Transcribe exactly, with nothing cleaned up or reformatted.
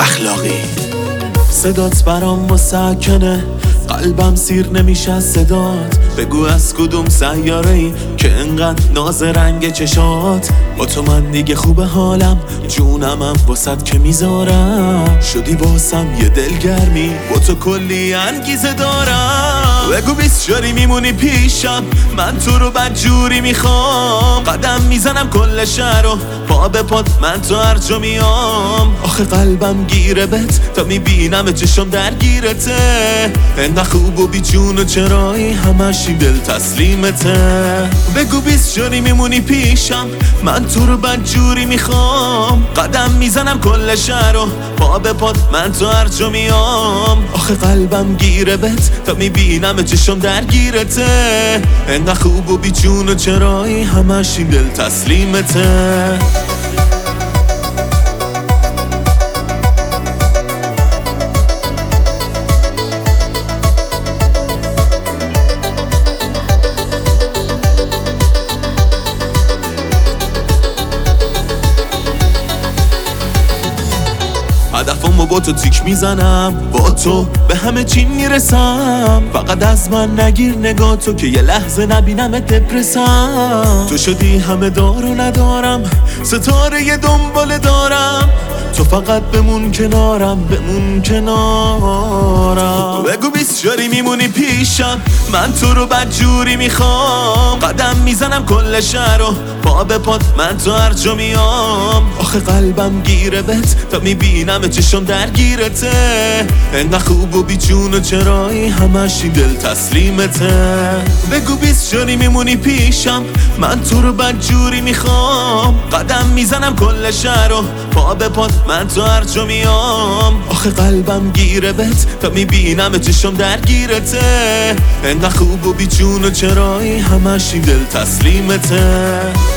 اخلاقی. صدات برام مسکنه، قلبم سیر نمیشه از صدات. بگو از کدوم سیاره ای که انقدر ناز رنگ چشات. با تو من دیگه خوبه حالم، جونمم واسد که میذارم. شدی واسم یه دلگرمی، با تو کلی انگیزه دارم. بگو بیست جاری میمونی پیشم، من تو رو بدجوری میخوام. قدم میزنم کل شهر و پا به پات من تو هر جا میام. آخه قلبم گیره بت تا میبینم چشم درگیرته. انقدر خوب و بی جون و چرایی همش این دل تسلیمته. بگو بیست جاری میمونی پیشم، من تو رو بدجوری میخوام. قدم میزنم کل شهر و پا به پات من تو هر جا میام. آخه قلبم گیره بت تا میبینم چشم درگیرته. انقدر خوب و بی جون و چرایی همش این دل تسلیمته. هدفمو با تو تیک میزنم، با تو به همه چی میرسم. فقط از من نگیر نگاه تو که یه لحظه نبینم دپرسم. تو شدی همه دار و ندارم، ستاره یه دنباله دارم. تو فقط بمون کنارم، بمون کنارم. بگو بیست جاری میمونی پیشم، من تو رو بدجوری میخوام. قدم میزنم کل شهر و پا به پات من تو هر جا میام. آخه قلبم گیره بت تا میبینم چشم درگیرته. انقدر خوب و بی جون و چرایی همش این دل تسلیمته. بگو بیست جاری میمونی پیشم، من تو رو بدجوری میخوام. قدم میزنم کل شهر و پا به پات من تو هر جا میام. آخه قلبم گیره بت تا میبینم چشم درگیرته. انقدر خوب و بی جون و چرایی همش این دل تسلیمته.